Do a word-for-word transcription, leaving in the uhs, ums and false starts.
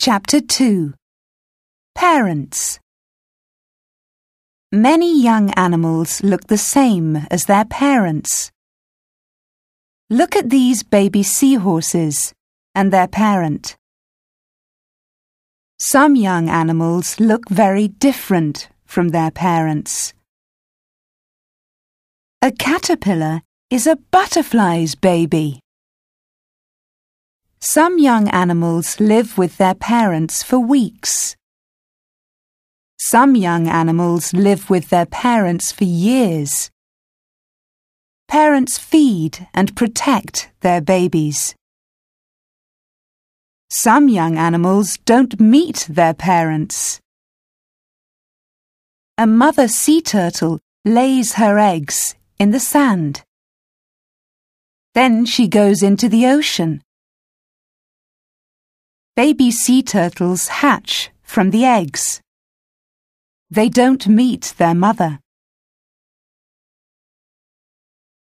Chapter two. Parents. Many young animals look the same as their parents. Look at these baby seahorses and their parent. Some young animals look very different from their parents. A caterpillar is a butterfly's baby. Some young animals live with their parents for weeks. Some young animals live with their parents for years. Parents feed and protect their babies. Some young animals don't meet their parents. A mother sea turtle lays her eggs in the sand. Then she goes into the ocean. Baby sea turtles hatch from the eggs. They don't meet their mother.